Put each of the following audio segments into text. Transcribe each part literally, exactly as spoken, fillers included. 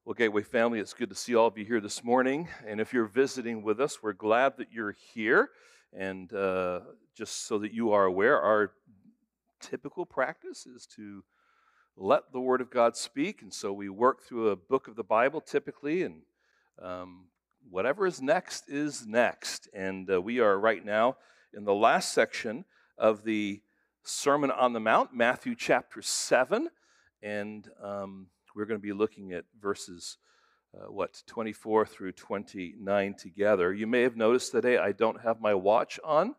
Well, Gateway family, it's good to see all of you here this morning. And if you're visiting with us, we're glad that you're here. And uh, just so that you are aware, our typical practice is to let the Word of God speak. And so we work through a book of the Bible typically, and um, whatever is next is next. And uh, we are right now in the last section of the Sermon on the Mount, Matthew chapter seven. And um, we're going to be looking at verses, uh, what, twenty-four through twenty-nine together. You may have noticed today I don't have my watch on.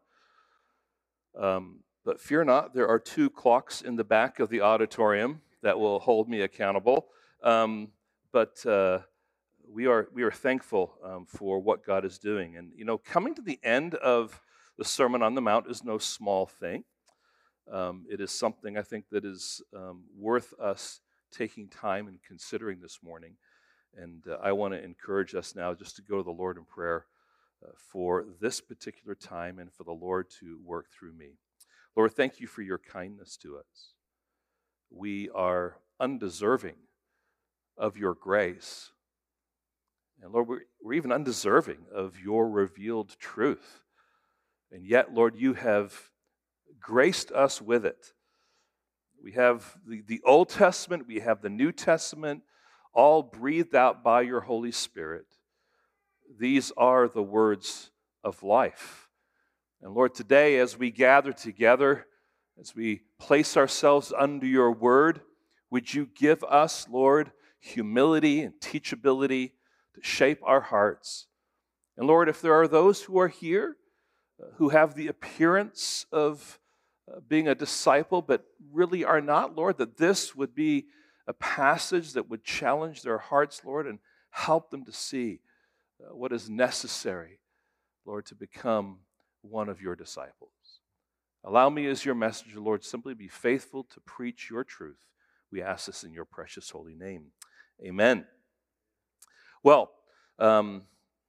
Um, but fear not, there are two clocks in the back of the auditorium that will hold me accountable. Um, but uh, we are we are thankful um, for what God is doing. And, you know, coming to the end of the Sermon on the Mount is no small thing. Um, it is something I think that is um, worth us taking time and considering this morning. And uh, I want to encourage us now just to go to the Lord in prayer uh, for this particular time and for the Lord to work through me. Lord, thank you for your kindness to us. We are undeserving of your grace. And Lord, we're, we're even undeserving of your revealed truth. And yet, Lord, you have graced us with it. We have the, the Old Testament, we have the New Testament, all breathed out by your Holy Spirit. These are the words of life. And Lord, today as we gather together, as we place ourselves under your word, would you give us, Lord, humility and teachability to shape our hearts. And Lord, if there are those who are here uh, who have the appearance of uh, being a disciple but really are not, Lord, that this would be a passage that would challenge their hearts, Lord, and help them to see uh, what is necessary, Lord, to become one of your disciples. Allow me as your messenger, Lord, simply be faithful to preach your truth. We ask this in your precious holy name. Amen. Well, um,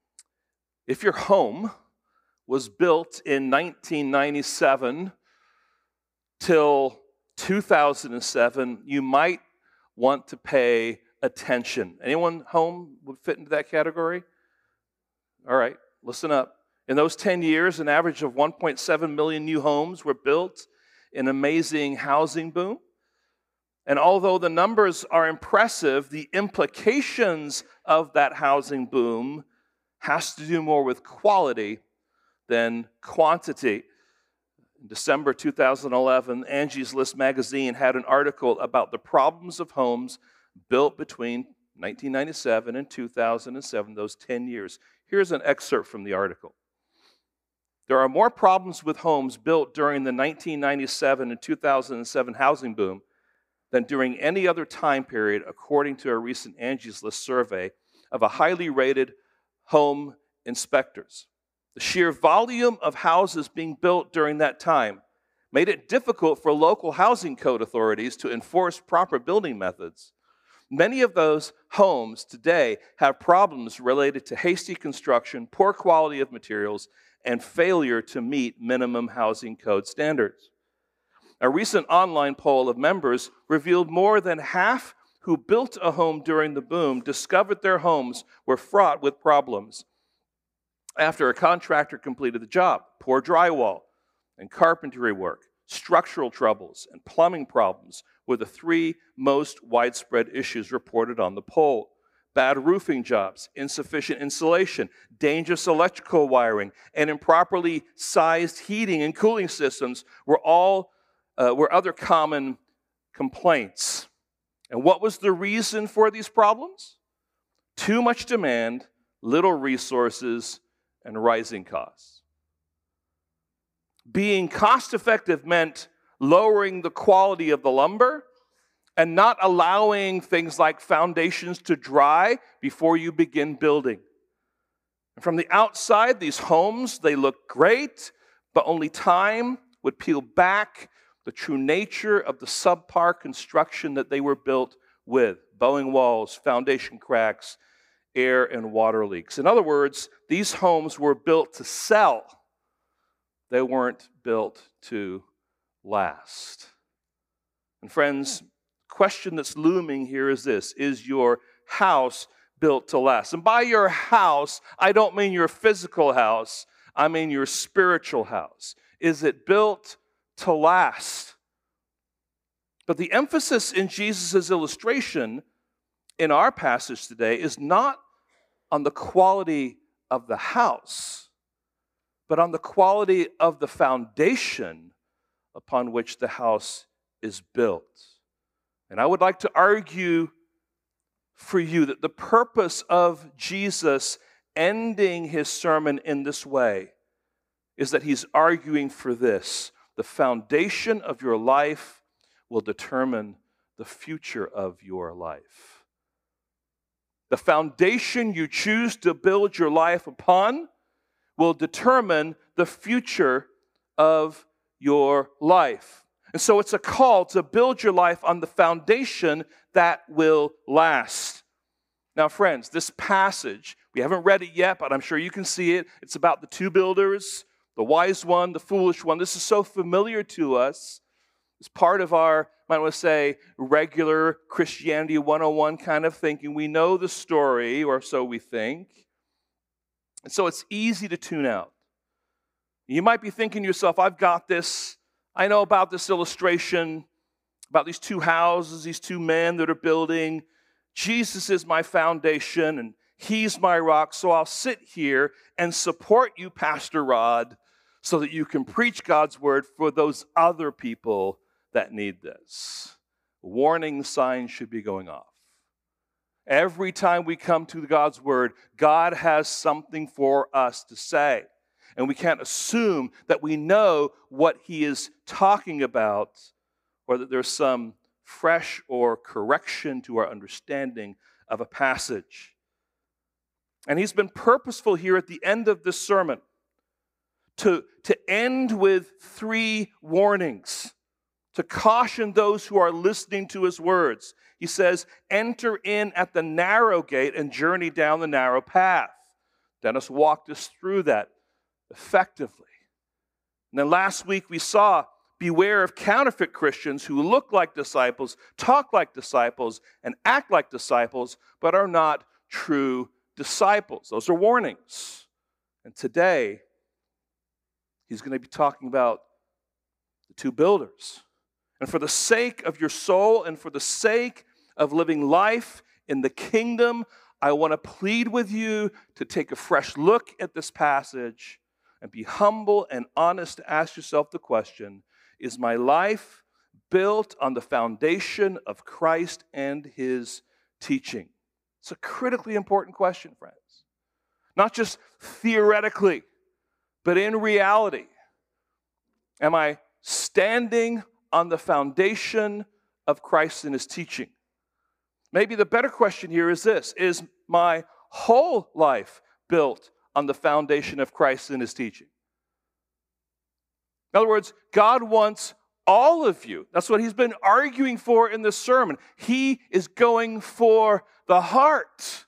if your home was built in nineteen ninety-seven till two thousand seven, you might want to pay attention. Anyone home would fit into that category? All right, listen up. In those ten years, an average of one point seven million new homes were built, an amazing housing boom. And although the numbers are impressive, the implications of that housing boom has to do more with quality than quantity. In December two thousand eleven, Angie's List magazine had an article about the problems of homes built between nineteen ninety-seven and two thousand seven, those ten years. Here's an excerpt from the article. There are more problems with homes built during the nineteen ninety-seven and two thousand seven housing boom than during any other time period, according to a recent Angie's List survey of a highly rated home inspectors. The sheer volume of houses being built during that time made it difficult for local housing code authorities to enforce proper building methods. Many of those homes today have problems related to hasty construction, poor quality of materials, and failure to meet minimum housing code standards. A recent online poll of members revealed more than half who built a home during the boom discovered their homes were fraught with problems after a contractor completed the job. Poor drywall and carpentry work, structural troubles, and plumbing problems were the three most widespread issues reported on the poll. Bad roofing jobs, insufficient insulation, dangerous electrical wiring, and improperly sized heating and cooling systems were all uh, were other common complaints. And what was the reason for these problems? Too much demand, little resources, and rising costs. Being cost-effective meant lowering the quality of the lumber and not allowing things like foundations to dry before you begin building. And from the outside, these homes, they look great, but only time would peel back the true nature of the subpar construction that they were built with. Bowing walls, foundation cracks, air and water leaks. In other words, these homes were built to sell. They weren't built to last. And friends, the question that's looming here is this: is your house built to last. And by your house, I don't mean your physical house. I mean your spiritual house. Is it built to last? But the emphasis in Jesus' illustration in our passage today is not on the quality of the house, but on the quality of the foundation upon which the house is built. And I would like to argue for you that the purpose of Jesus ending his sermon in this way is that he's arguing for this: the foundation of your life will determine the future of your life. The foundation you choose to build your life upon will determine the future of your life. And so it's a call to build your life on the foundation that will last. Now, friends, this passage, we haven't read it yet, but I'm sure you can see it. It's about the two builders, the wise one, the foolish one. This is so familiar to us. It's part of our, I might want to say, regular Christianity one oh one kind of thinking. We know the story, or so we think. And so it's easy to tune out. You might be thinking to yourself, I've got this. I know about this illustration, about these two houses, these two men that are building. Jesus is my foundation, and he's my rock, so I'll sit here and support you, Pastor Rod, so that you can preach God's word for those other people that need this. Warning signs should be going off. Every time we come to God's word, God has something for us to say. And we can't assume that we know what he is talking about, or that there's some fresh or correction to our understanding of a passage. And he's been purposeful here at the end of this sermon to, to end with three warnings, to caution those who are listening to his words. He says, enter in at the narrow gate and journey down the narrow path. Dennis walked us through that effectively. And then last week we saw, beware of counterfeit Christians who look like disciples, talk like disciples, and act like disciples, but are not true disciples. Those are warnings. And today, he's going to be talking about the two builders. And for the sake of your soul and for the sake of living life in the kingdom, I want to plead with you to take a fresh look at this passage and be humble and honest to ask yourself the question, is my life built on the foundation of Christ and his teaching? It's a critically important question, friends. Not just theoretically, but in reality. Am I standing on the foundation of Christ and his teaching? Maybe the better question here is this: is my whole life built on the foundation of Christ and his teaching? In other words, God wants all of you. That's what he's been arguing for in this sermon. He is going for the heart.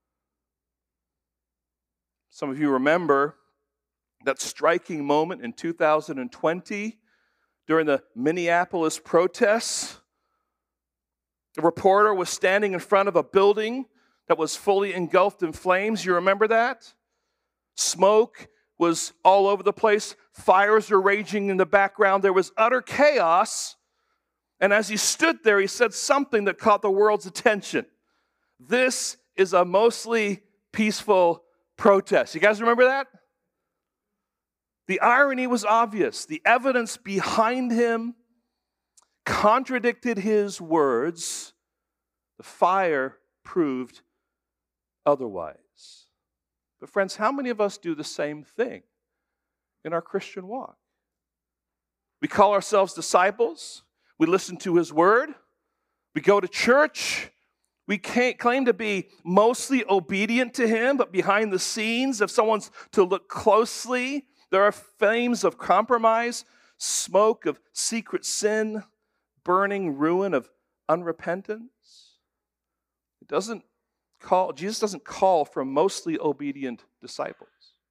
Some of you remember that striking moment in two thousand twenty during the Minneapolis protests. The reporter was standing in front of a building that was fully engulfed in flames. You remember that? Smoke was all over the place. Fires were raging in the background. There was utter chaos. And as he stood there, he said something that caught the world's attention. This is a mostly peaceful protest. You guys remember that? The irony was obvious. The evidence behind him contradicted his words. The fire proved otherwise. But friends, how many of us do the same thing in our Christian walk? We call ourselves disciples. We listen to his word. We go to church. We can't claim to be mostly obedient to him, but behind the scenes, if someone's to look closely, there are flames of compromise, smoke of secret sin, burning ruin of unrepentance. It doesn't call, Jesus doesn't call for mostly obedient disciples.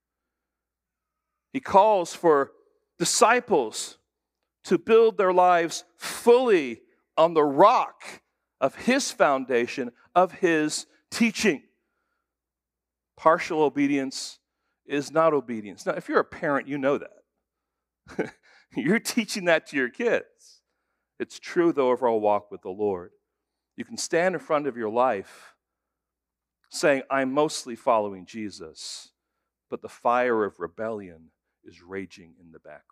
He calls for disciples to build their lives fully on the rock of his foundation, of his teaching. Partial obedience is not obedience. Now, if you're a parent, you know that. You're teaching that to your kids. It's true, though, of our walk with the Lord. You can stand in front of your life saying, I'm mostly following Jesus, but the fire of rebellion is raging in the background.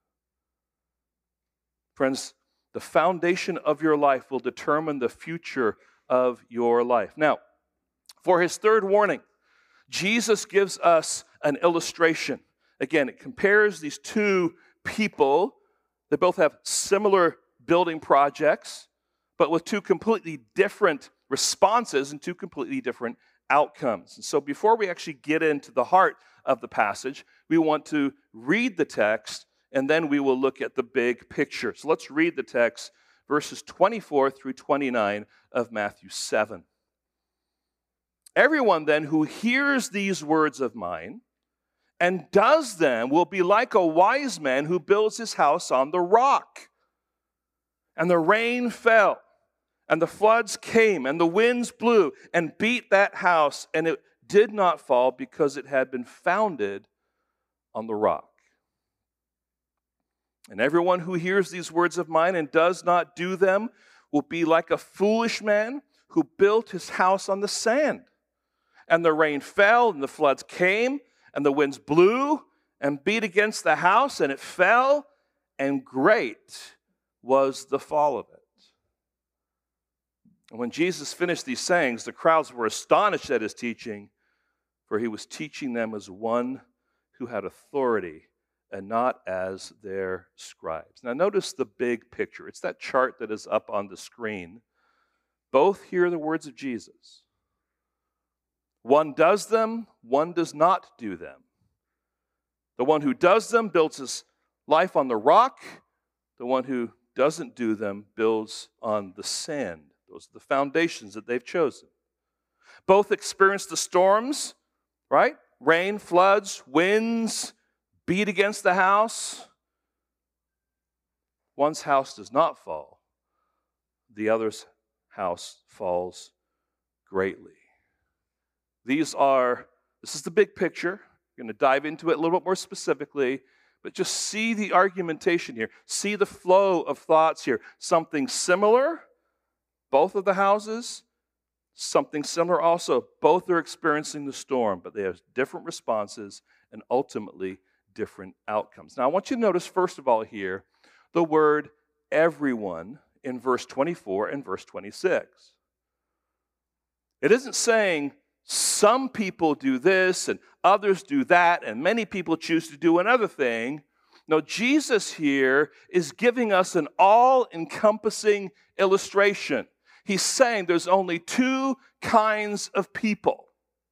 Friends, the foundation of your life will determine the future of your life. Now, for his third warning, Jesus gives us an illustration. Again, it compares these two people that both have similar building projects, but with two completely different responses and two completely different outcomes. And so before we actually get into the heart of the passage, we want to read the text, and then we will look at the big picture. So let's read the text, verses twenty-four through twenty-nine of Matthew seven. Everyone then who hears these words of mine and does them will be like a wise man who builds his house on the rock. And the rain fell, and the floods came, and the winds blew and beat that house, and it did not fall because it had been founded on the rock. And everyone who hears these words of mine and does not do them will be like a foolish man who built his house on the sand. And the rain fell, and the floods came, and the winds blew and beat against the house, and it fell, and great was the fall of it. And when Jesus finished these sayings, the crowds were astonished at his teaching, for he was teaching them as one who had authority and not as their scribes. Now notice the big picture. It's that chart that is up on the screen. Both hear the words of Jesus. One does them, one does not do them. The one who does them builds his life on the rock. The one who doesn't do them builds on the sand. Those are the foundations that they've chosen. Both experience the storms, right? Rain, floods, winds beat against the house. One's house does not fall. The other's house falls greatly. These are, this is the big picture. We're going to dive into it a little bit more specifically, but just see the argumentation here. See the flow of thoughts here. Something similar, both of the houses. Something similar also. Both are experiencing the storm, but they have different responses and ultimately different outcomes. Now, I want you to notice, first of all, here, the word everyone in verse twenty-four and verse twenty-six. It isn't saying some people do this and others do that, and many people choose to do another thing. No, Jesus here is giving us an all-encompassing illustration. He's saying there's only two kinds of people.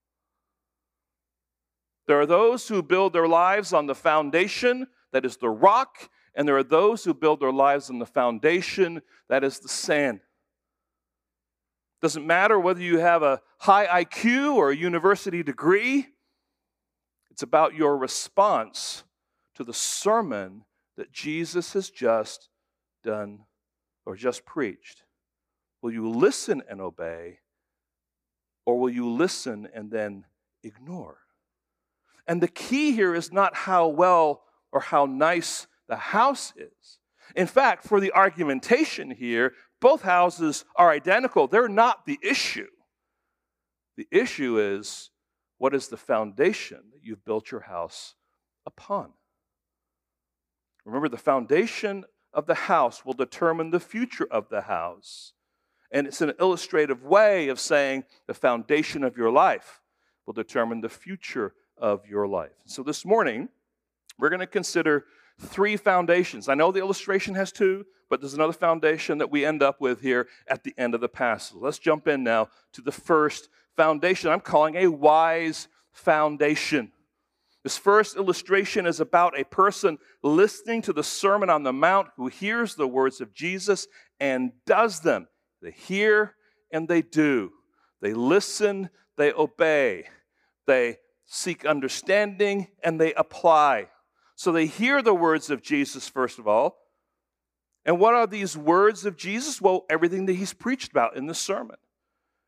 There are those who build their lives on the foundation, that is the rock, and there are those who build their lives on the foundation, that is the sand. Doesn't matter whether you have a high I Q or a university degree. It's about your response to the sermon that Jesus has just done or just preached. Will you listen and obey, or will you listen and then ignore? And the key here is not how well or how nice the house is. In fact, for the argumentation here, both houses are identical. They're not the issue. The issue is, what is the foundation that you've built your house upon? Remember, the foundation of the house will determine the future of the house. And it's an illustrative way of saying the foundation of your life will determine the future of your life. So this morning, we're going to consider three foundations. I know the illustration has two, but there's another foundation that we end up with here at the end of the passage. Let's jump in now to the first foundation. I'm calling a wise foundation. This first illustration is about a person listening to the Sermon on the Mount who hears the words of Jesus and does them. They hear and they do. They listen, they obey. They seek understanding and they apply. So they hear the words of Jesus, first of all. And what are these words of Jesus? Well, everything that he's preached about in the sermon.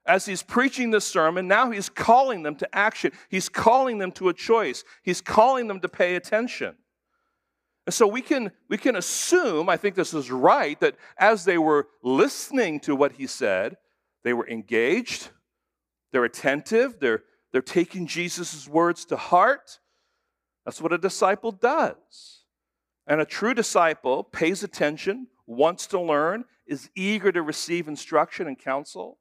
As he's preaching this sermon, now he's calling them to action. He's calling them to a choice. He's calling them to pay attention. And so we can, we can assume, I think this is right, that as they were listening to what he said, they were engaged, they're attentive, they're, they're taking Jesus' words to heart. That's what a disciple does. And a true disciple pays attention, wants to learn, is eager to receive instruction and counsel.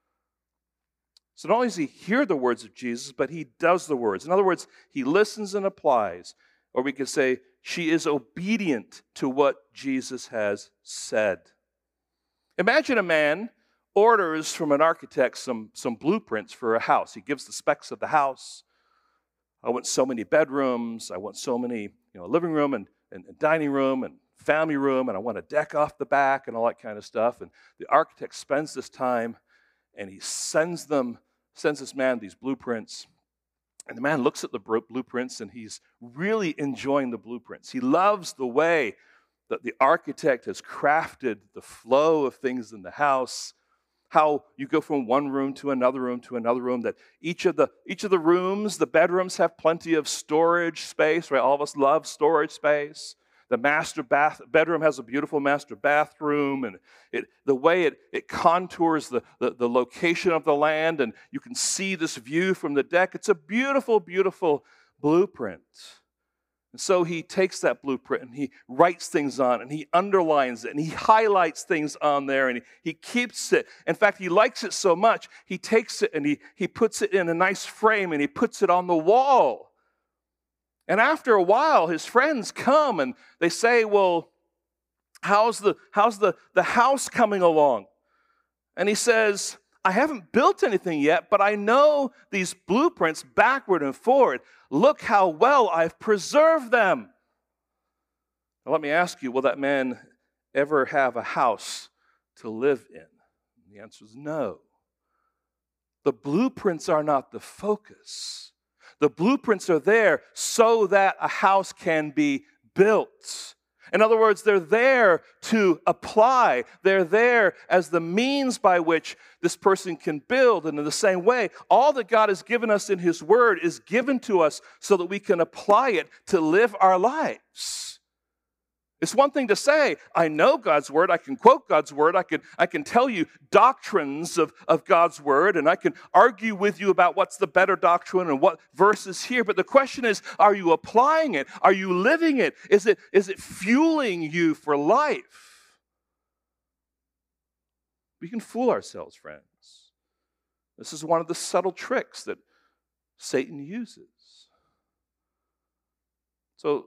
So not only does he hear the words of Jesus, but he does the words. In other words, he listens and applies. Or we could say, she is obedient to what Jesus has said. Imagine a man orders from an architect some, some blueprints for a house. He gives the specs of the house. I want so many bedrooms. I want so many, you know, living room and, and, and dining room and family room, and I want a deck off the back and all that kind of stuff. And the architect spends this time, and he sends them, sends this man these blueprints. And the man looks at the blueprints, and he's really enjoying the blueprints. He loves the way that the architect has crafted the flow of things in the house, how you go from one room to another room to another room, that each of the each of the rooms, the bedrooms, have plenty of storage space, right? All of us love storage space. The master bath bedroom has a beautiful master bathroom, and it, the way it, it contours the, the, the location of the land, and you can see this view from the deck. It's a beautiful, beautiful blueprint. And so he takes that blueprint and he writes things on, and he underlines it, and he highlights things on there, and he, he keeps it. In fact, he likes it so much, he takes it and he, he puts it in a nice frame, and he puts it on the wall. And after a while, his friends come and they say, well, how's the, how's the, the house coming along? And he says, I haven't built anything yet, but I know these blueprints backward and forward. Look how well I've preserved them. Now, let me ask you, will that man ever have a house to live in? And the answer is no. The blueprints are not the focus. The blueprints are there so that a house can be built. In other words, they're there to apply. They're there as the means by which this person can build. And in the same way, all that God has given us in His Word is given to us so that we can apply it to live our lives. It's one thing to say, I know God's Word, I can quote God's Word, I can, I can tell you doctrines of, of God's Word, and I can argue with you about what's the better doctrine and what verse is here. But the question is, are you applying it? Are you living it? Is it, is it fueling you for life? We can fool ourselves, friends. This is one of the subtle tricks that Satan uses. So,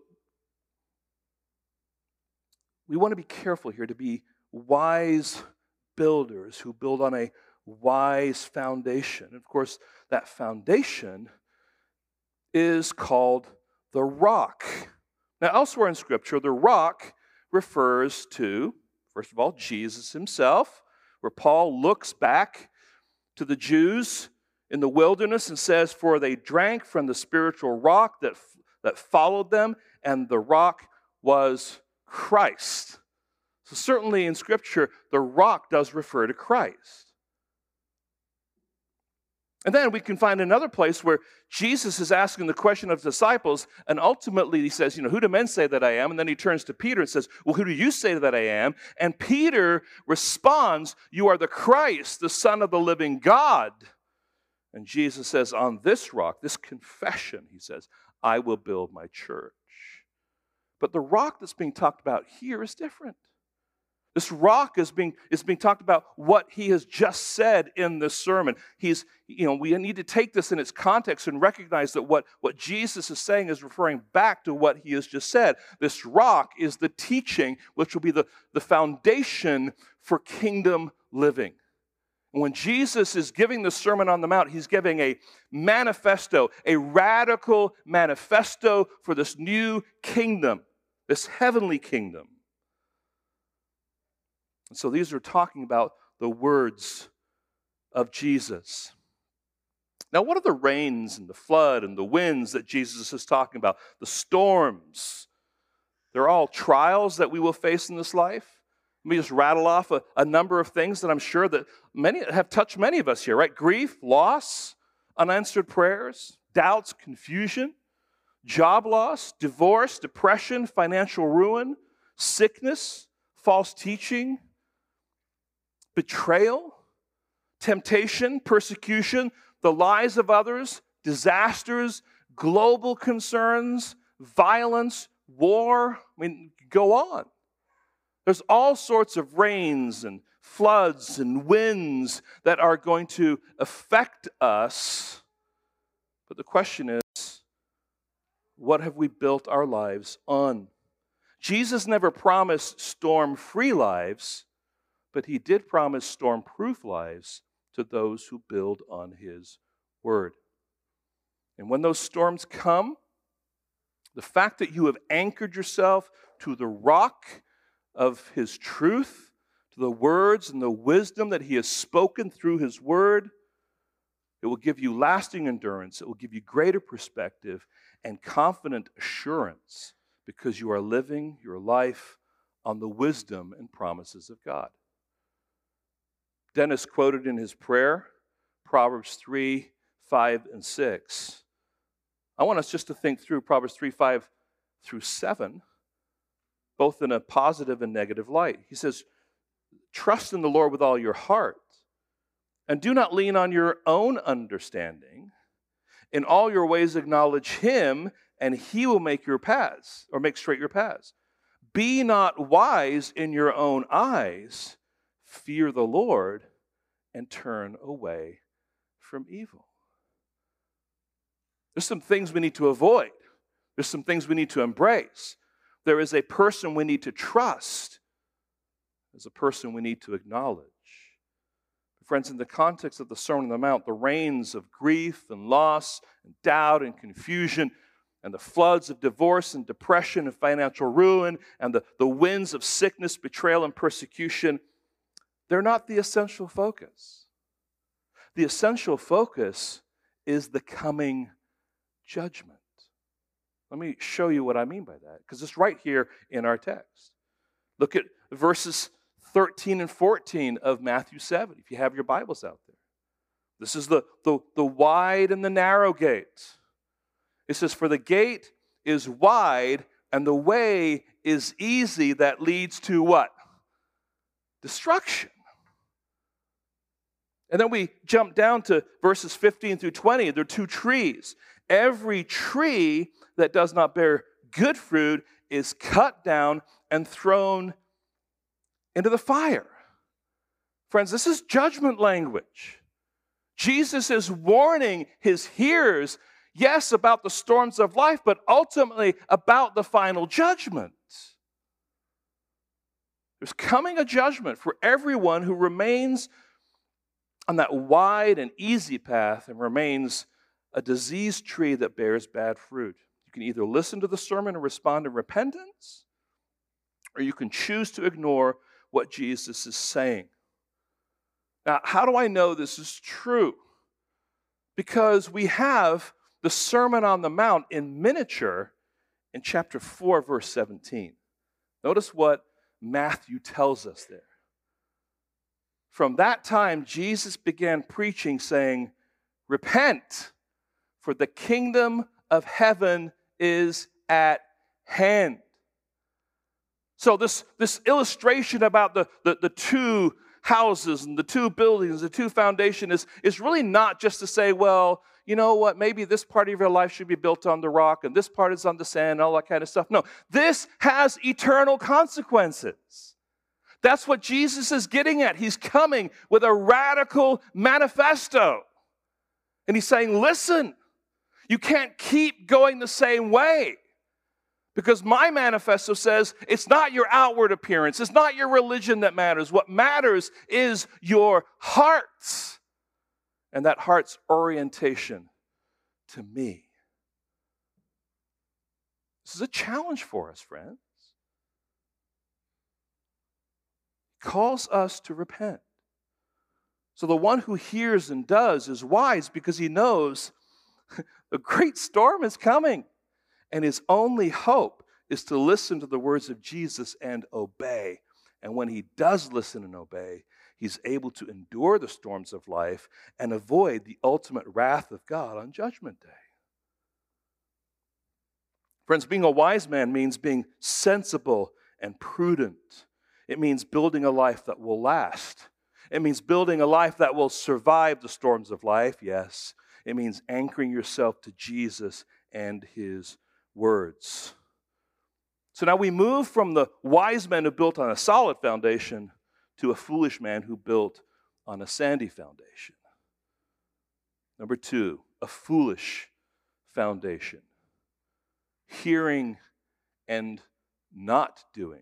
we want to be careful here to be wise builders who build on a wise foundation. Of course, that foundation is called the rock. Now, elsewhere in Scripture, the rock refers to, first of all, Jesus himself, where Paul looks back to the Jews in the wilderness and says, for they drank from the spiritual rock that, that followed them, and the rock was Christ. So certainly in Scripture, the rock does refer to Christ. And then we can find another place where Jesus is asking the question of disciples, and ultimately he says, you know, who do men say that I am? And then he turns to Peter and says, well, who do you say that I am? And Peter responds, you are the Christ, the Son of the living God. And Jesus says, on this rock, this confession, he says, I will build my church. But the rock that's being talked about here is different. This rock is being, is being talked about what he has just said in this sermon. He's, you know, we need to take this in its context and recognize that what, what Jesus is saying is referring back to what he has just said. This rock is the teaching, which will be the, the foundation for kingdom living. And when Jesus is giving the Sermon on the Mount, he's giving a manifesto, a radical manifesto for this new kingdom, this heavenly kingdom. And so these are talking about the words of Jesus. Now, what are the rains and the flood and the winds that Jesus is talking about? The storms. They're all trials that we will face in this life. Let me just rattle off a, a number of things that I'm sure that many have touched many of us here, right? Grief, loss, unanswered prayers, doubts, confusion, job loss, divorce, depression, financial ruin, sickness, false teaching, betrayal, temptation, persecution, the lies of others, disasters, global concerns, violence, war. I mean, go on. There's all sorts of rains and floods and winds that are going to affect us. But the question is, what have we built our lives on? Jesus never promised storm-free lives, but he did promise storm-proof lives to those who build on his word. And when those storms come, the fact that you have anchored yourself to the rock of his truth, to the words and the wisdom that he has spoken through his word, it will give you lasting endurance. It will give you greater perspective and confident assurance because you are living your life on the wisdom and promises of God. Dennis quoted in his prayer, Proverbs three, five, and six. I want us just to think through Proverbs three, five through seven, both in a positive and negative light. He says, trust in the Lord with all your heart, and do not lean on your own understanding. In all your ways acknowledge him, and he will make your paths, or make straight your paths. Be not wise in your own eyes. Fear the Lord, and turn away from evil. There's some things we need to avoid. There's some things we need to embrace. There is a person we need to trust. There's a person we need to acknowledge. Friends, in the context of the Sermon on the Mount, the rains of grief and loss and doubt and confusion and the floods of divorce and depression and financial ruin and the, the winds of sickness, betrayal, and persecution, they're not the essential focus. The essential focus is the coming judgment. Let me show you what I mean by that, because it's right here in our text. Look at verses thirteen and fourteen of Matthew seven, if you have your Bibles out there. This is the, the, the wide and the narrow gate. It says, for the gate is wide and the way is easy that leads to what? Destruction. And then we jump down to verses fifteen through twenty. There are two trees. Every tree that does not bear good fruit is cut down and thrown into the fire. Friends, this is judgment language. Jesus is warning his hearers, yes, about the storms of life, but ultimately about the final judgment. There's coming a judgment for everyone who remains on that wide and easy path and remains a diseased tree that bears bad fruit. You can either listen to the sermon and respond in repentance, or you can choose to ignore what Jesus is saying. Now, how do I know this is true? Because we have the Sermon on the Mount in miniature in chapter four, verse seventeen. Notice what Matthew tells us there. From that time, Jesus began preaching, saying, repent, for the kingdom of heaven is at hand. So this, this illustration about the, the, the two houses and the two buildings, the two foundations, is, is really not just to say, well, you know what, maybe this part of your life should be built on the rock and this part is on the sand and all that kind of stuff. No, this has eternal consequences. That's what Jesus is getting at. He's coming with a radical manifesto. And he's saying, listen, you can't keep going the same way. Because my manifesto says it's not your outward appearance. It's not your religion that matters. What matters is your heart. And that heart's orientation to me. This is a challenge for us, friends. He calls us to repent. So the one who hears and does is wise because he knows a great storm is coming. And his only hope is to listen to the words of Jesus and obey. And when he does listen and obey, he's able to endure the storms of life and avoid the ultimate wrath of God on Judgment Day. Friends, being a wise man means being sensible and prudent. It means building a life that will last. It means building a life that will survive the storms of life, yes. It means anchoring yourself to Jesus and his words. So now we move from the wise man who built on a solid foundation to a foolish man who built on a sandy foundation. Number two, a foolish foundation. Hearing and not doing.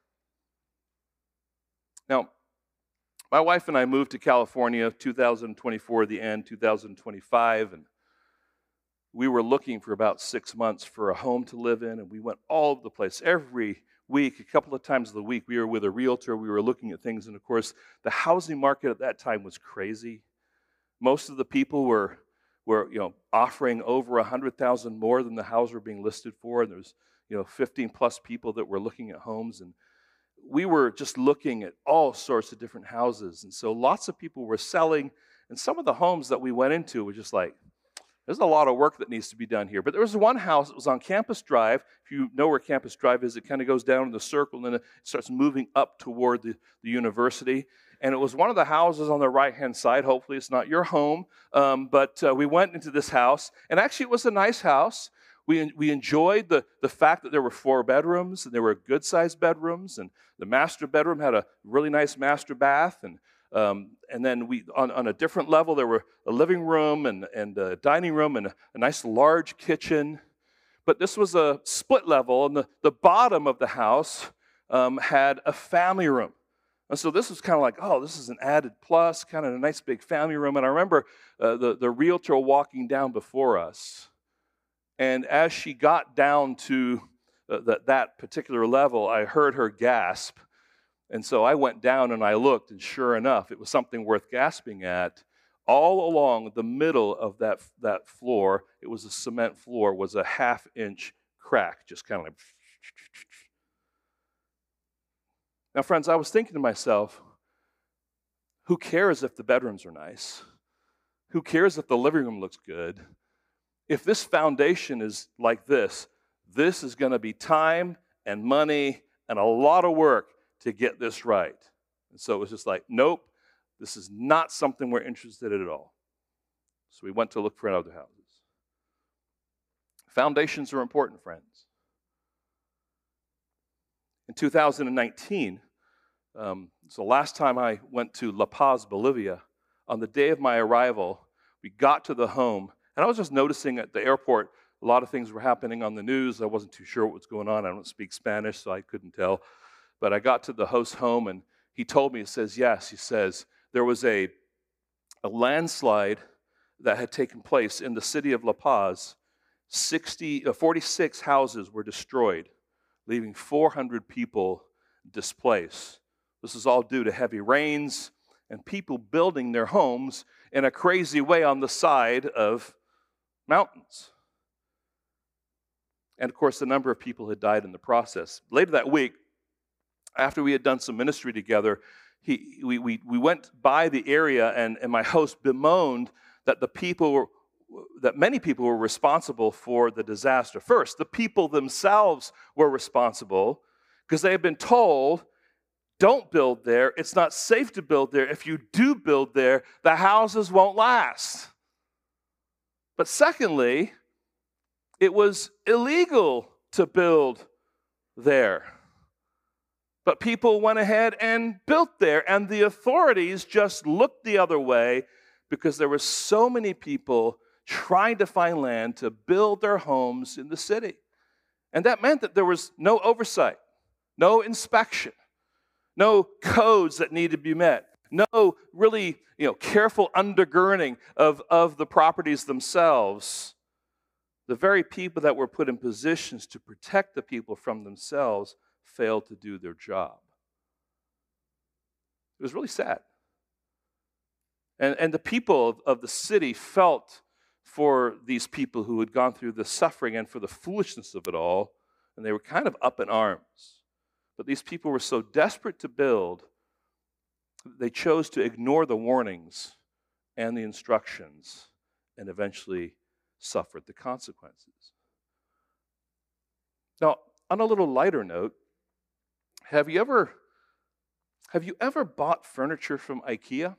Now, my wife and I moved to California two thousand twenty-four, the end, two thousand twenty-five, and we were looking for about six months for a home to live in, and we went all over the place. Every week, a couple of times of the week, we were with a realtor, we were looking at things, and of course, the housing market at that time was crazy. Most of the people were, were you know, offering over one hundred thousand dollars more than the houses were being listed for, and there was, you know, fifteen plus people that were looking at homes, and we were just looking at all sorts of different houses, and so lots of people were selling, and some of the homes that we went into were just like, there's a lot of work that needs to be done here. But there was one house that was on Campus Drive. If you know where Campus Drive is, it kind of goes down in the circle, and then it starts moving up toward the, the university. And it was one of the houses on the right-hand side. Hopefully it's not your home. Um, but uh, we went into this house, and actually it was a nice house. We, we enjoyed the, the fact that there were four bedrooms, and there were good-sized bedrooms, and the master bedroom had a really nice master bath, and um, and then we on, on a different level, there were a living room and, and a dining room and a, a nice large kitchen. But this was a split level, and the, the bottom of the house um, had a family room. And so this was kind of like, oh, this is an added plus, kind of a nice big family room. And I remember uh, the, the realtor walking down before us. And as she got down to uh, the, that particular level, I heard her gasp. And so I went down and I looked, and sure enough, it was something worth gasping at. All along the middle of that, that floor, it was a cement floor, was a half-inch crack, just kind of like... Now, friends, I was thinking to myself, who cares if the bedrooms are nice? Who cares if the living room looks good? If this foundation is like this, this is going to be time and money and a lot of work to get this right. And so it was just like, nope, this is not something we're interested in at all. So we went to look for other houses. Foundations are important, friends. In two thousand nineteen, um, it's the last time I went to La Paz, Bolivia. On the day of my arrival, we got to the home, and I was just noticing at the airport, a lot of things were happening on the news. I wasn't too sure what was going on. I don't speak Spanish, so I couldn't tell. But I got to the host's home, and he told me, he says, yes, he says, there was a, a landslide that had taken place in the city of La Paz. sixty, uh, forty-six houses were destroyed, leaving four hundred people displaced. This is all due to heavy rains and people building their homes in a crazy way on the side of mountains. And of course, a number of people had died in the process. Later that week, after we had done some ministry together, he, we, we, we went by the area, and, and my host bemoaned that the people were, that many people were responsible for the disaster. First, the people themselves were responsible because they had been told, don't build there. It's not safe to build there. If you do build there, the houses won't last. But secondly, it was illegal to build there. But people went ahead and built there, and the authorities just looked the other way because there were so many people trying to find land to build their homes in the city. And that meant that there was no oversight, no inspection, no codes that needed to be met, no really, you know, careful undergirding of, of the properties themselves. The very people that were put in positions to protect the people from themselves failed to do their job. It was really sad. And, and the people of, of the city felt for these people who had gone through the suffering and for the foolishness of it all, and they were kind of up in arms. But these people were so desperate to build, they chose to ignore the warnings and the instructions and eventually suffered the consequences. Now, on a little lighter note, have you ever have you ever bought furniture from IKEA? A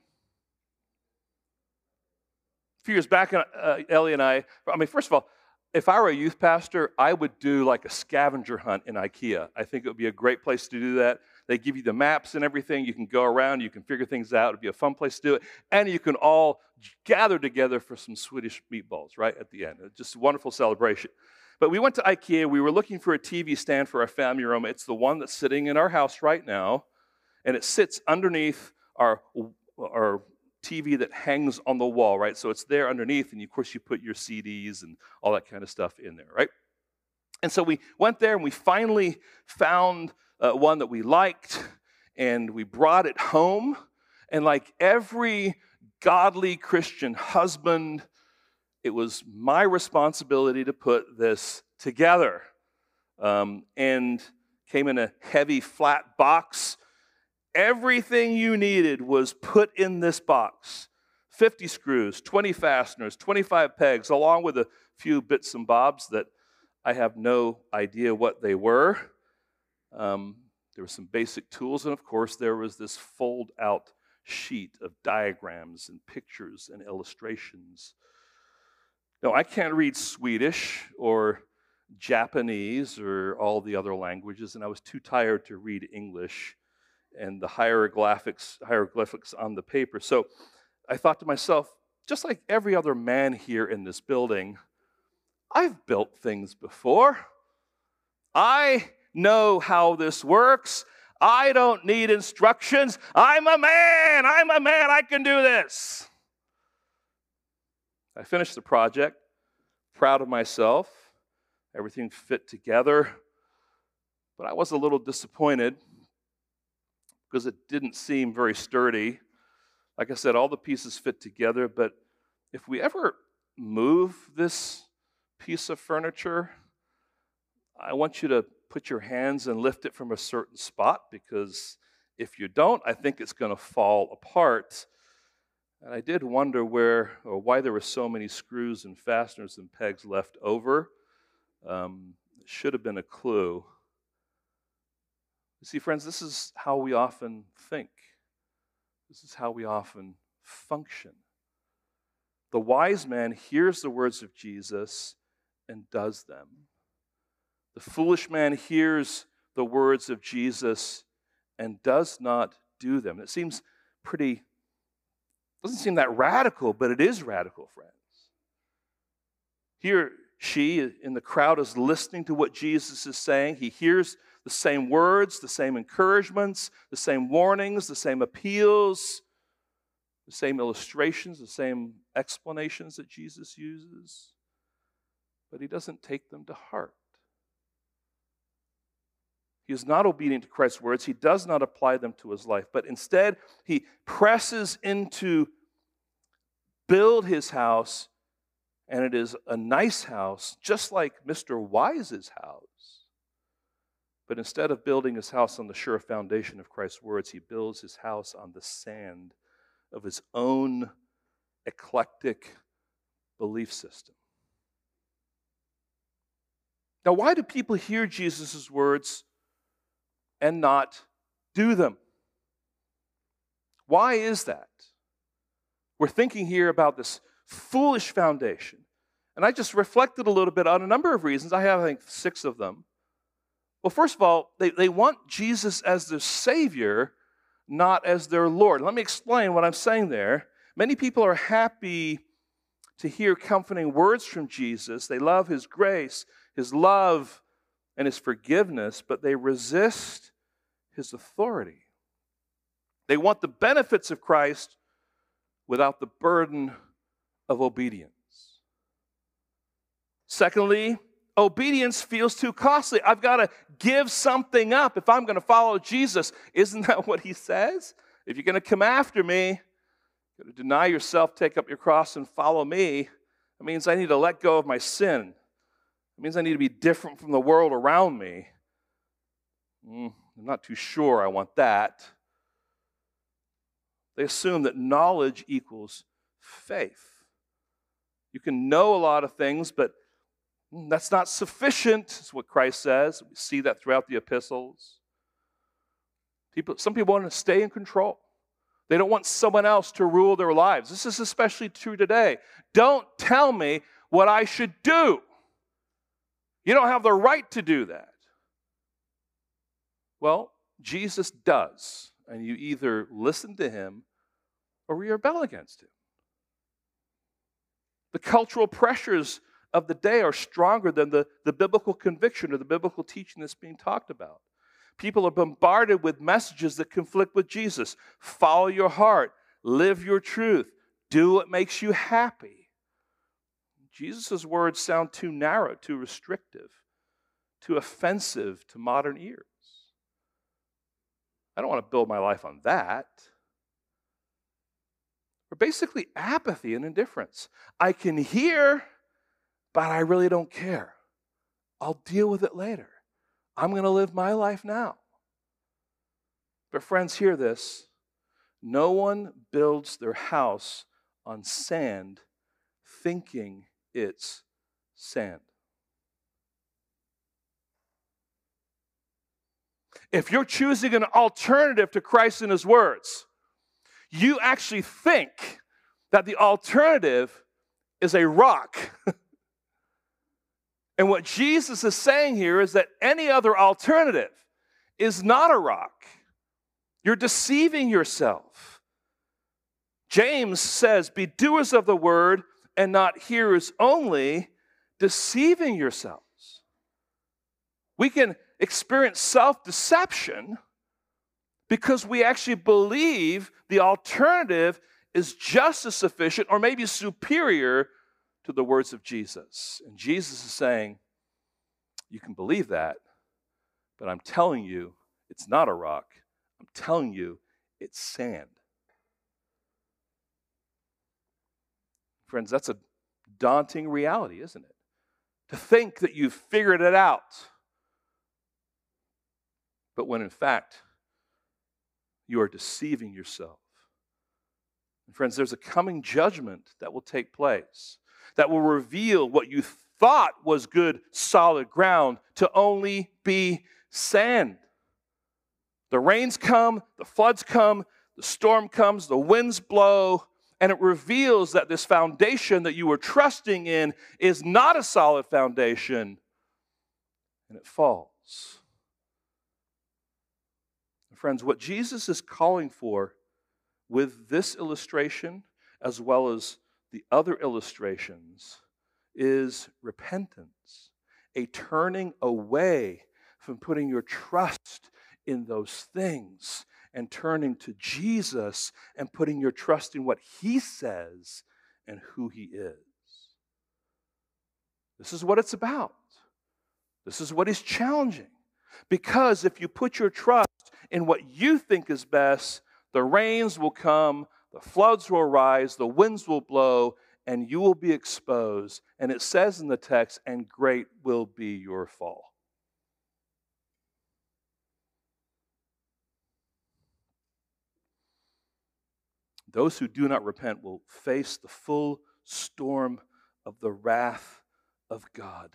few years back, uh, Ellie and I, I mean, first of all, if I were a youth pastor, I would do like a scavenger hunt in IKEA. I think it would be a great place to do that. They give you the maps and everything. You can go around. You can figure things out. It would be a fun place to do it. And you can all gather together for some Swedish meatballs right at the end. It's just a wonderful celebration. But we went to IKEA. We were looking for a T V stand for our family room. It's the one that's sitting in our house right now. And it sits underneath our, our T V that hangs on the wall, right? So it's there underneath, and of course you put your C Ds and all that kind of stuff in there, right? And so we went there, and we finally found uh, one that we liked, and we brought it home. And like every godly Christian husband, it was my responsibility to put this together. Um, and came in a heavy, flat box. Everything you needed was put in this box. fifty screws, twenty fasteners, twenty-five pegs, along with a few bits and bobs that I have no idea what they were. Um, there were some basic tools, and of course there was this fold-out sheet of diagrams and pictures and illustrations. Now, I can't read Swedish or Japanese or all the other languages, and I was too tired to read English and the hieroglyphics, hieroglyphics on the paper. So I thought to myself, just like every other man here in this building, I've built things before. I know how this works. I don't need instructions. I'm a man. I'm a man. I can do this. I finished the project, proud of myself. Everything fit together. But I was a little disappointed because it didn't seem very sturdy. Like I said, all the pieces fit together, but if we ever move this piece of furniture, I want you to put your hands and lift it from a certain spot, because if you don't, I think it's going to fall apart. And I did wonder where or why there were so many screws and fasteners and pegs left over. Um, it should have been a clue. You see, friends, this is how we often think. This is how we often function. The wise man hears the words of Jesus and does them. The foolish man hears the words of Jesus and does not do them. It seems pretty, doesn't seem that radical, but it is radical, friends. Here, she in the crowd is listening to what Jesus is saying. He hears the same words, the same encouragements, the same warnings, the same appeals, the same illustrations, the same explanations that Jesus uses. But he doesn't take them to heart. He is not obedient to Christ's words. He does not apply them to his life. But instead, he presses into build his house, and it is a nice house, just like Mister Wise's house. But instead of building his house on the sure foundation of Christ's words, he builds his house on the sand of his own eclectic belief system. Now, why do people hear Jesus' words and not do them? Why is that? We're thinking here about this foolish foundation. And I just reflected a little bit on a number of reasons. I have, I think, six of them. Well, first of all, they, they want Jesus as their Savior, not as their Lord. Let me explain what I'm saying there. Many people are happy to hear comforting words from Jesus. They love his grace, his love, and his forgiveness, but they resist his authority. They want the benefits of Christ without the burden of obedience. Secondly, obedience feels too costly. I've got to give something up if I'm going to follow Jesus. Isn't that what he says? If you're going to come after me, you're going to deny yourself, take up your cross, and follow me. That means I need to let go of my sin. It means I need to be different from the world around me. Mm, I'm not too sure I want that. They assume that knowledge equals faith. You can know a lot of things, but that's not sufficient, is what Christ says. We see that throughout the epistles. People, some people want to stay in control. They don't want someone else to rule their lives. This is especially true today. Don't tell me what I should do. You don't have the right to do that. Well, Jesus does, and you either listen to him or you rebel against him. The cultural pressures of the day are stronger than the, the biblical conviction or the biblical teaching that's being talked about. People are bombarded with messages that conflict with Jesus. Follow your heart. Live your truth. Do what makes you happy. Jesus' words sound too narrow, too restrictive, too offensive to modern ears. I don't want to build my life on that. Or basically apathy and indifference. I can hear, but I really don't care. I'll deal with it later. I'm going to live my life now. But friends, hear this. No one builds their house on sand thinking it's sand. If you're choosing an alternative to Christ and his words, you actually think that the alternative is a rock. And what Jesus is saying here is that any other alternative is not a rock. You're deceiving yourself. James says, be doers of the word and not hearers only, deceiving yourselves. We can experience self-deception because we actually believe the alternative is just as sufficient or maybe superior to the words of Jesus. And Jesus is saying, you can believe that, but I'm telling you, it's not a rock. I'm telling you, it's sand. Friends, that's a daunting reality, isn't it? To think that you've figured it out, but when in fact, you are deceiving yourself. And friends, there's a coming judgment that will take place that will reveal what you thought was good, solid ground to only be sand. The rains come, the floods come, the storm comes, the winds blow, and it reveals that this foundation that you were trusting in is not a solid foundation, and it falls. Friends, what Jesus is calling for with this illustration, as well as the other illustrations, is repentance, a turning away from putting your trust in those things and turning to Jesus and putting your trust in what he says and who he is. This is what it's about. This is what he's challenging. Because if you put your trust in what you think is best, the rains will come, the floods will rise, the winds will blow, and you will be exposed. And it says in the text, and great will be your fall. Those who do not repent will face the full storm of the wrath of God.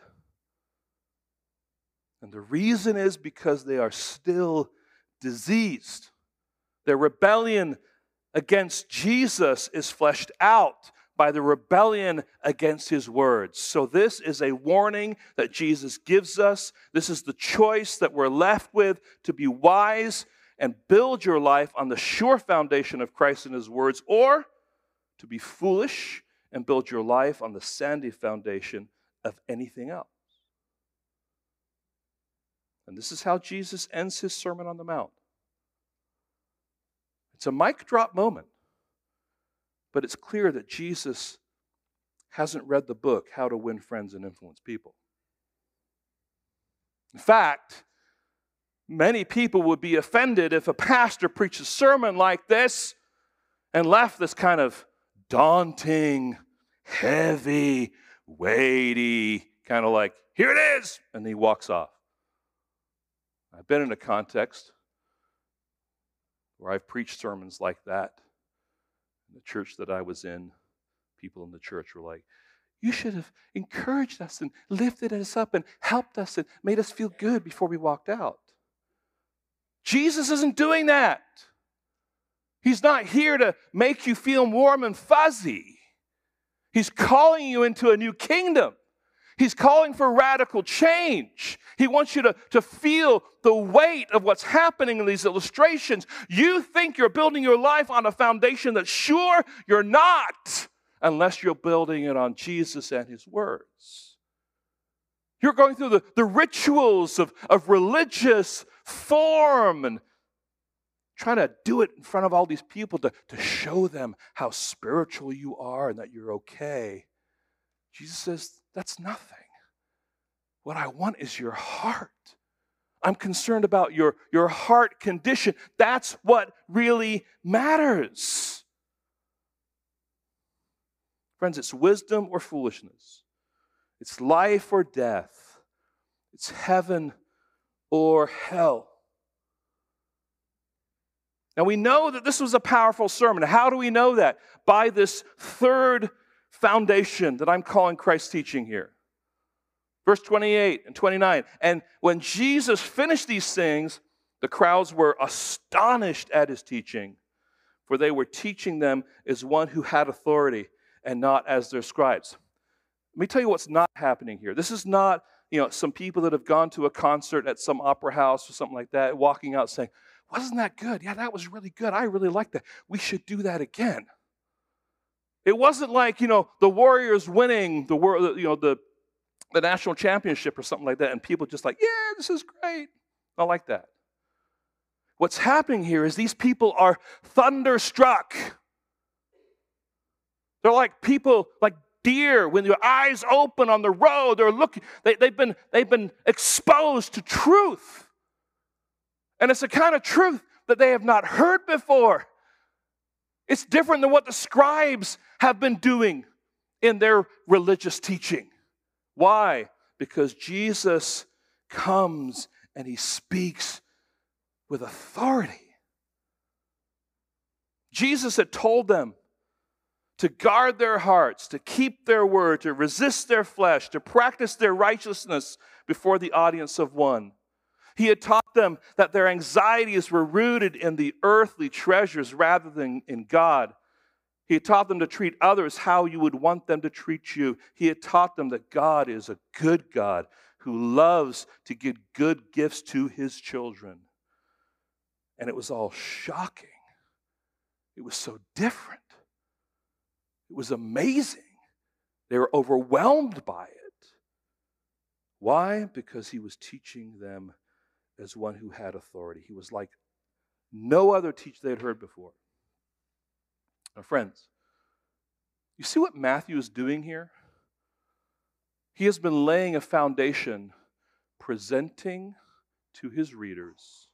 And the reason is because they are still diseased. Their rebellion against Jesus is fleshed out by the rebellion against his words. So this is a warning that Jesus gives us. This is the choice that we're left with to be wise and build your life on the sure foundation of Christ and his words, or to be foolish and build your life on the sandy foundation of anything else. And this is how Jesus ends his Sermon on the Mount. It's a mic drop moment, but it's clear that Jesus hasn't read the book, How to Win Friends and Influence People. In fact, many people would be offended if a pastor preached a sermon like this and left this kind of daunting, heavy, weighty, kind of like, here it is, and he walks off. I've been in a context where I've preached sermons like that. In the church that I was in, people in the church were like, you should have encouraged us and lifted us up and helped us and made us feel good before we walked out. Jesus isn't doing that. He's not here to make you feel warm and fuzzy. He's calling you into a new kingdom. He's calling for radical change. He wants you to, to feel the weight of what's happening in these illustrations. You think you're building your life on a foundation that's sure you're not, unless you're building it on Jesus and His words. You're going through the, the rituals of, of religious form and trying to do it in front of all these people to, to show them how spiritual you are and that you're okay. Jesus says, that's nothing. What I want is your heart. I'm concerned about your, your heart condition. That's what really matters. Friends, it's wisdom or foolishness. It's life or death. It's heaven or hell. Now we know that this was a powerful sermon. How do we know that? By this third foundation that I'm calling Christ's teaching here. Verse twenty-eight and twenty-nine. And when Jesus finished these things, the crowds were astonished at His teaching, for they were teaching them as one who had authority and not as their scribes. Let me tell you what's not happening here. This is not, you know, some people that have gone to a concert at some opera house or something like that, walking out saying, wasn't that good? Yeah, that was really good. I really liked that. We should do that again. It wasn't like, you know, the Warriors winning the world, you know, the, the national championship or something like that, and people just like, yeah, this is great. Not like that. What's happening here is these people are thunderstruck. They're like people, like deer, when your eyes open on the road, they're looking, they, they've been, they've been exposed to truth. And it's a kind of truth that they have not heard before. It's different than what the scribes have been doing in their religious teaching. Why? Because Jesus comes and He speaks with authority. Jesus had told them to guard their hearts, to keep their word, to resist their flesh, to practice their righteousness before the audience of one. He had taught them that their anxieties were rooted in the earthly treasures rather than in God. He had taught them to treat others how you would want them to treat you. He had taught them that God is a good God who loves to give good gifts to His children. And it was all shocking. It was so different. It was amazing. They were overwhelmed by it. Why? Because He was teaching them as one who had authority. He was like no other teacher they had heard before. Now, friends, you see what Matthew is doing here? He has been laying a foundation, presenting to his readers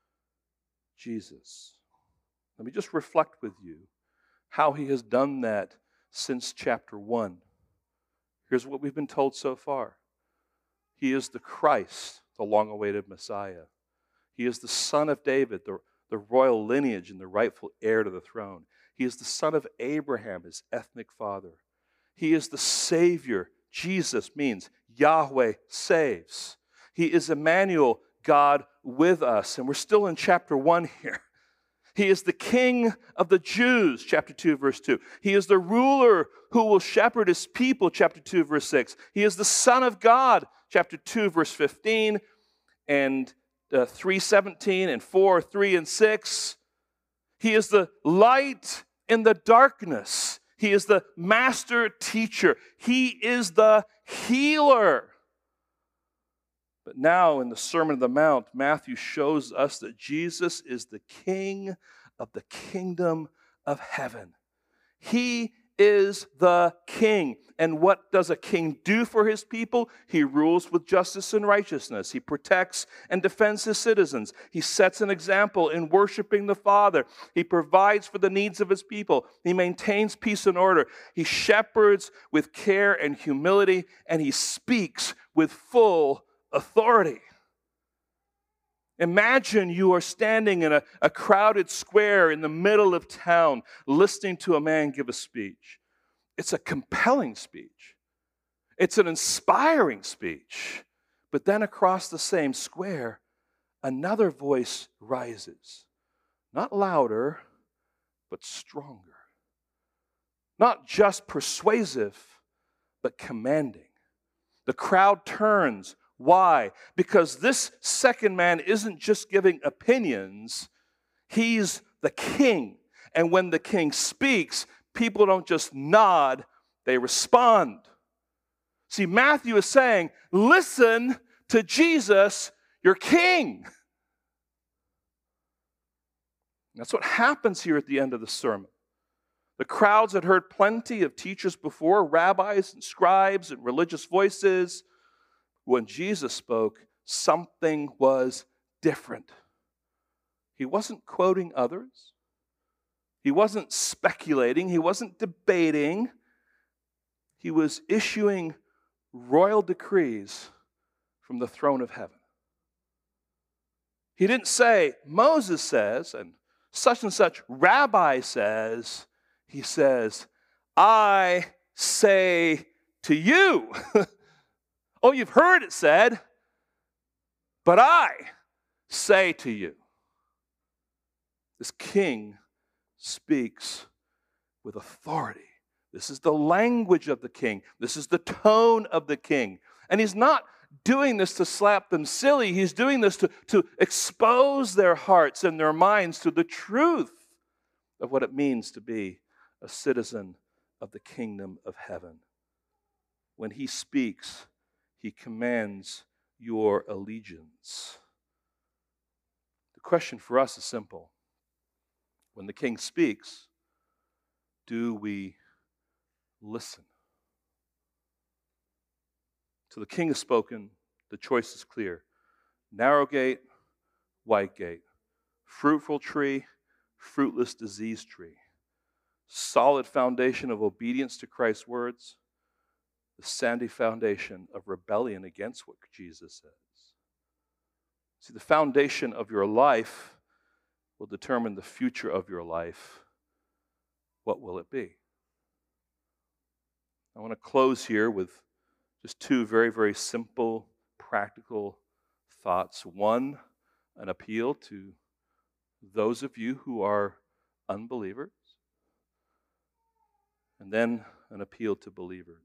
Jesus. Let me just reflect with you how he has done that since chapter one. Here's what we've been told so far. He is the Christ, the long-awaited Messiah. He is the son of David, the, the royal lineage and the rightful heir to the throne. He is the son of Abraham, his ethnic father. He is the Savior. Jesus means Yahweh saves. He is Emmanuel, God with us. And we're still in chapter one here. He is the King of the Jews, chapter two, verse two. He is the ruler who will shepherd His people, chapter two, verse six. He is the Son of God, chapter two, verse fifteen, and uh, three, seventeen, and four, three, and six. He is the light in the darkness. He is the master teacher. He is the healer. But now in the Sermon on the Mount, Matthew shows us that Jesus is the King of the kingdom of heaven. He is the King. And what does a king do for his people? He rules with justice and righteousness. He protects and defends his citizens. He sets an example in worshiping the Father. He provides for the needs of his people. He maintains peace and order. He shepherds with care and humility, and he speaks with full authority. Imagine you are standing in a, a crowded square in the middle of town listening to a man give a speech. It's a compelling speech. It's an inspiring speech. But then across the same square, another voice rises. Not louder, but stronger. Not just persuasive, but commanding. The crowd turns. Why? Because this second man isn't just giving opinions, he's the king. And when the king speaks, people don't just nod, they respond. See, Matthew is saying, listen to Jesus, your king. That's what happens here at the end of the sermon. The crowds had heard plenty of teachers before, rabbis and scribes and religious voices. When Jesus spoke, something was different. He wasn't quoting others. He wasn't speculating. He wasn't debating. He was issuing royal decrees from the throne of heaven. He didn't say, Moses says, and such and such rabbi says. He says, I say to you. Oh, you've heard it said, but I say to you. This king speaks with authority. This is the language of the king. This is the tone of the king. And he's not doing this to slap them silly. He's doing this to, to expose their hearts and their minds to the truth of what it means to be a citizen of the kingdom of heaven. When he speaks, he commands your allegiance. The question for us is simple. When the king speaks, do we listen? So the king has spoken, the choice is clear. Narrow gate, wide gate. Fruitful tree, fruitless diseased tree. Solid foundation of obedience to Christ's words. The sandy foundation of rebellion against what Jesus says. See, the foundation of your life will determine the future of your life. What will it be? I want to close here with just two very, very simple, practical thoughts. One, an appeal to those of you who are unbelievers. And then an appeal to believers.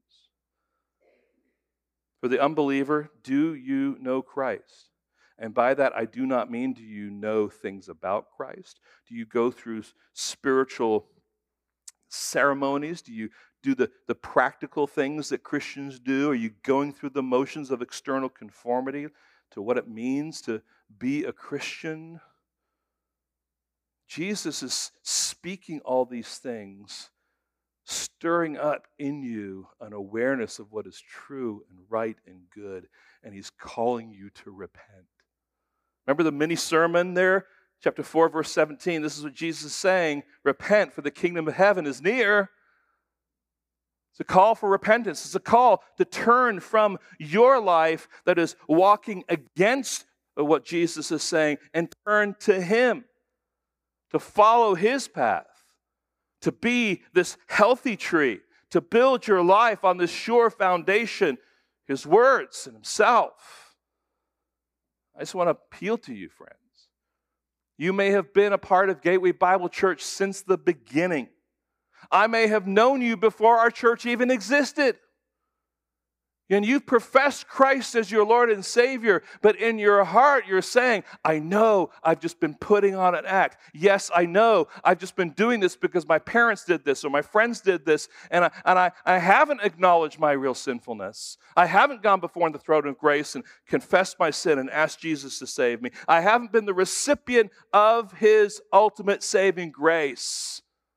For the unbeliever, do you know Christ? And by that, I do not mean do you know things about Christ? Do you go through spiritual ceremonies? Do you do the, the practical things that Christians do? Are you going through the motions of external conformity to what it means to be a Christian? Jesus is speaking all these things, stirring up in you an awareness of what is true and right and good, and he's calling you to repent. Remember the mini sermon there? Chapter four, verse seventeen. This is what Jesus is saying. Repent, for the kingdom of heaven is near. It's a call for repentance. It's a call to turn from your life that is walking against what Jesus is saying and turn to him, to follow his path, to be this healthy tree, to build your life on this sure foundation, his words and himself. I just want to appeal to you, friends. You may have been a part of Gateway Bible Church since the beginning. I may have known you before our church even existed. And you've professed Christ as your Lord and Savior, but in your heart you're saying, I know I've just been putting on an act. Yes, I know I've just been doing this because my parents did this or my friends did this, and I, and I, I haven't acknowledged my real sinfulness. I haven't gone before the throne of grace and confessed my sin and asked Jesus to save me. I haven't been the recipient of his ultimate saving grace.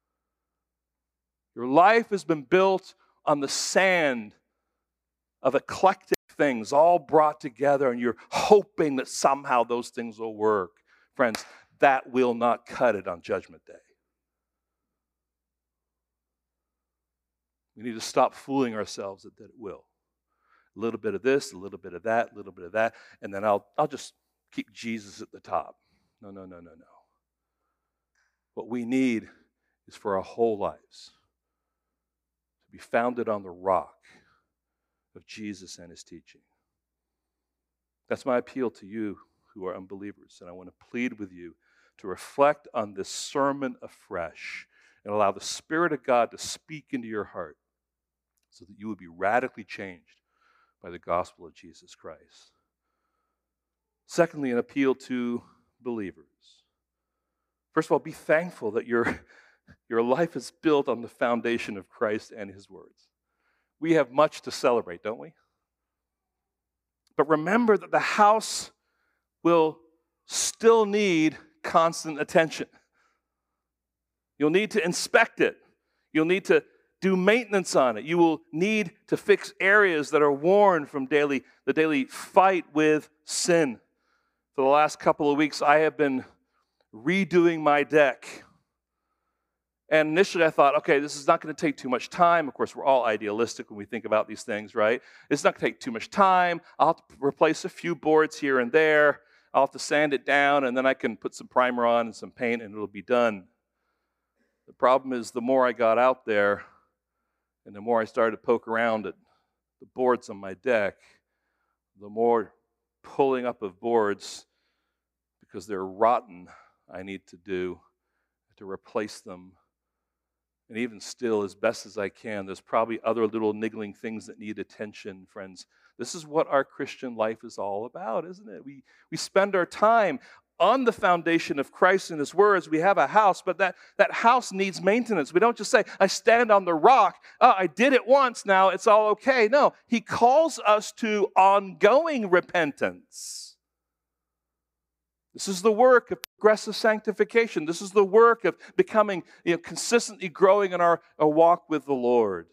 Your life has been built on the sand of eclectic things all brought together, and you're hoping that somehow those things will work. Friends, that will not cut it on Judgment Day. We need to stop fooling ourselves that, that it will. A little bit of this, a little bit of that, a little bit of that, and then I'll, I'll just keep Jesus at the top. No, no, no, no, no. What we need is for our whole lives to be founded on the rock of Jesus and his teaching. That's my appeal to you who are unbelievers, and I want to plead with you to reflect on this sermon afresh and allow the Spirit of God to speak into your heart so that you would be radically changed by the gospel of Jesus Christ. Secondly, an appeal to believers. First of all, be thankful that your, your life is built on the foundation of Christ and his words. We have much to celebrate, don't we? But remember that the house will still need constant attention. You'll need to inspect it. You'll need to do maintenance on it. You will need to fix areas that are worn from daily, the daily fight with sin. For the last couple of weeks, I have been redoing my deck. And initially I thought, okay, this is not going to take too much time. Of course, we're all idealistic when we think about these things, right? It's not going to take too much time. I'll have to replace a few boards here and there. I'll have to sand it down, and then I can put some primer on and some paint, and it'll be done. The problem is the more I got out there, and the more I started to poke around at the boards on my deck, the more pulling up of boards, because they're rotten, I need to do to replace them. And even still, as best as I can, there's probably other little niggling things that need attention, friends. This is what our Christian life is all about, isn't it? We, we spend our time on the foundation of Christ and his words. We have a house, but that, that house needs maintenance. We don't just say, I stand on the rock. Oh, I did it once, now it's all okay. No, he calls us to ongoing repentance. This is the work of progressive sanctification. This is the work of becoming, you know, consistently growing in our, our walk with the Lord.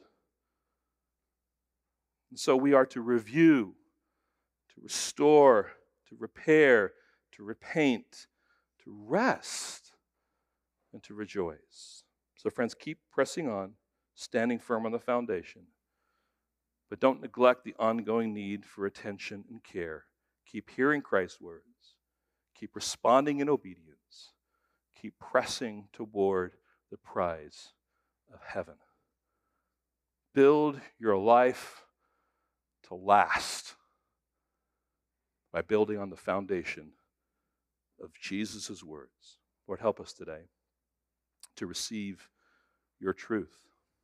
And so we are to review, to restore, to repair, to repaint, to rest, and to rejoice. So friends, keep pressing on, standing firm on the foundation. But don't neglect the ongoing need for attention and care. Keep hearing Christ's words. Keep responding in obedience. Keep pressing toward the prize of heaven. Build your life to last by building on the foundation of Jesus' words. Lord, help us today to receive your truth.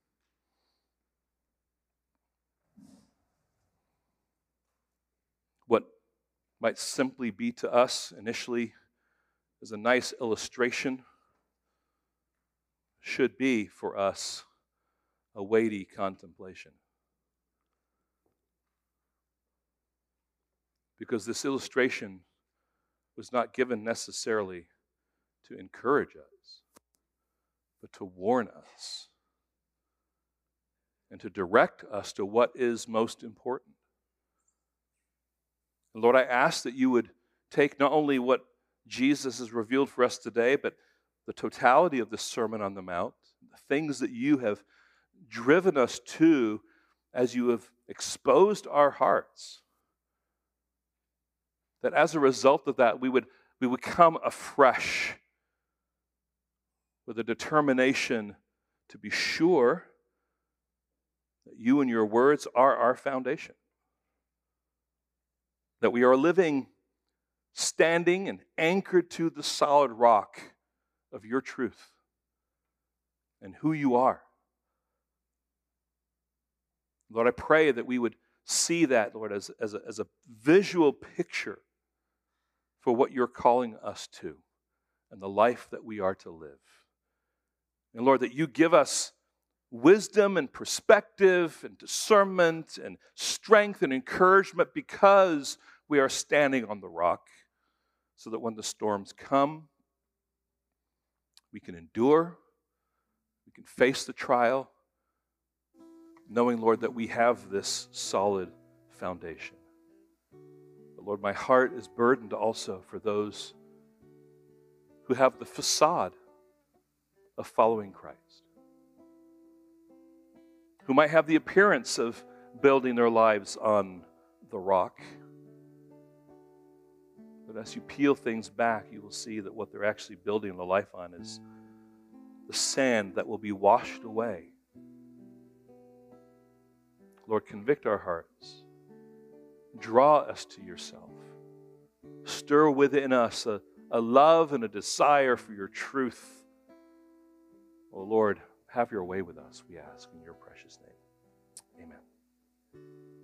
What might simply be to us initially as a nice illustration should be for us a weighty contemplation. Because this illustration was not given necessarily to encourage us, but to warn us and to direct us to what is most important. Lord, I ask that you would take not only what Jesus has revealed for us today, but the totality of the Sermon on the Mount, the things that you have driven us to as you have exposed our hearts, that as a result of that, we would, we would come afresh with a determination to be sure that you and your words are our foundation. That we are living, standing and anchored to the solid rock of your truth and who you are. Lord, I pray that we would see that, Lord, as, as, a, as a visual picture for what you're calling us to and the life that we are to live. And Lord, that you give us wisdom and perspective and discernment and strength and encouragement because we are standing on the rock, so that when the storms come, we can endure, we can face the trial, knowing, Lord, that we have this solid foundation. But Lord, my heart is burdened also for those who have the facade of following Christ, who might have the appearance of building their lives on the rock, But as you peel things back, you will see that what they're actually building the life on is the sand that will be washed away. Lord, convict our hearts. Draw us to yourself. Stir within us a, a love and a desire for your truth. Oh Lord, have your way with us, we ask in your precious name. Amen.